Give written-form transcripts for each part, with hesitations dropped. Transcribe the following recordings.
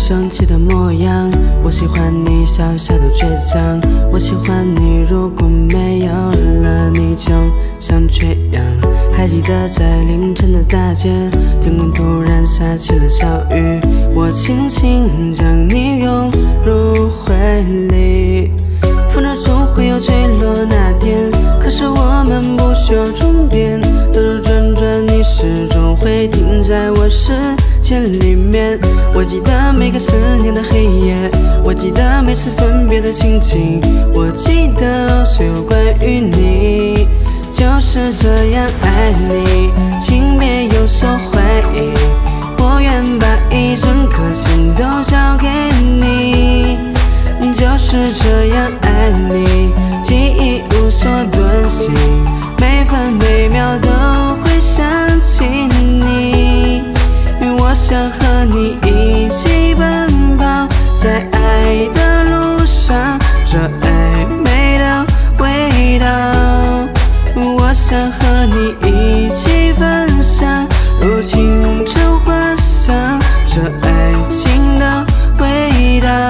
生气的模样，我喜欢你小小的倔强，我喜欢你如果没有了你就像缺氧。还记得在凌晨的大街，天空突然下起了小雨，我轻轻将你拥入怀里。风筝总会有坠落那天，可是我们不需要终点，兜兜转转你始终会停在我视线里面。我记得每个思念的黑夜，我记得每次分别的情景，我记得所有关于你，就是这样爱你，请别有所怀疑，我愿把一整颗心都交给你，就是这样爱你，记忆无所遁形，每分每秒都会想起你，我想和你一起奔跑在爱的路上，这暧昧的味道，我想和你一起分享，如清晨花香，这爱情的味道。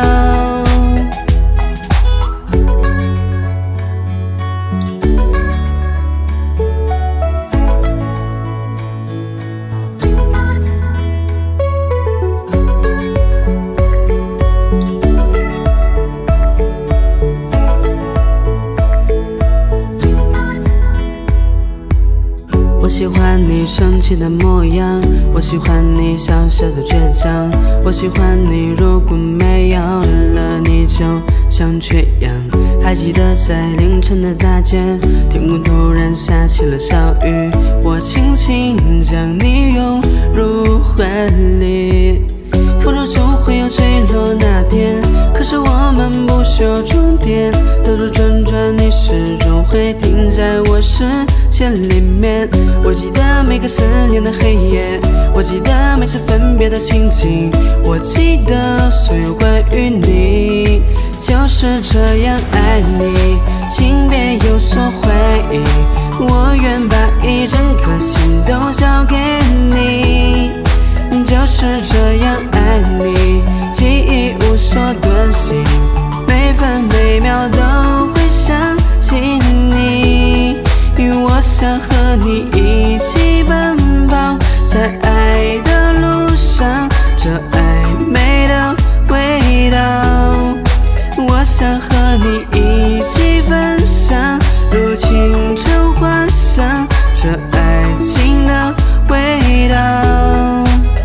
我喜欢你生气的模样，我喜欢你小小的倔强，我喜欢你如果没有了你就像缺氧。还记得在凌晨的大街，天空突然下起了小雨，我轻轻将你拥入怀里。风筝总会有坠落那天，可是我们不需要终点，兜兜转转你始终会停在我视线里面。我记得每个思念的黑夜，我记得每次分别的情景，我记得所有关于你，就是这样爱你，请别有所怀疑，我愿把一整颗心都交给你，就是这样爱你，记忆无所遁形，每分每秒都会想起你，我想和你一起奔跑在爱的路上，这暧昧的味道，我想和你一起分享，如清晨花香，这爱情的味道。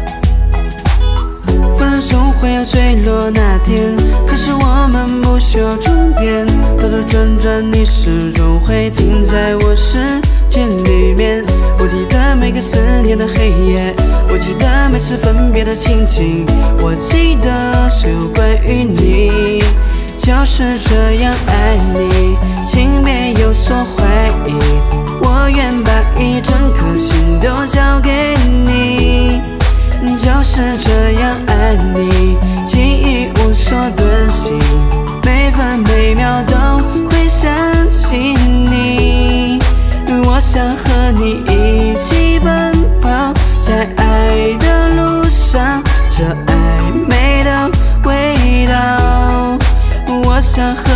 风筝总会有坠落那天，可是我们不需要终点，兜兜转转你始终会停在我视线里面。我记得每个思念的黑夜，我记得每次分别的情景，我记得所有关于你，就是这样爱你，请别有所怀疑，我愿把一整颗心都交给你，就是这样爱你，记忆无所遁形，每分每秒都会想起你，我想和你一起奔跑在爱的路上，这暧昧的味道，我想和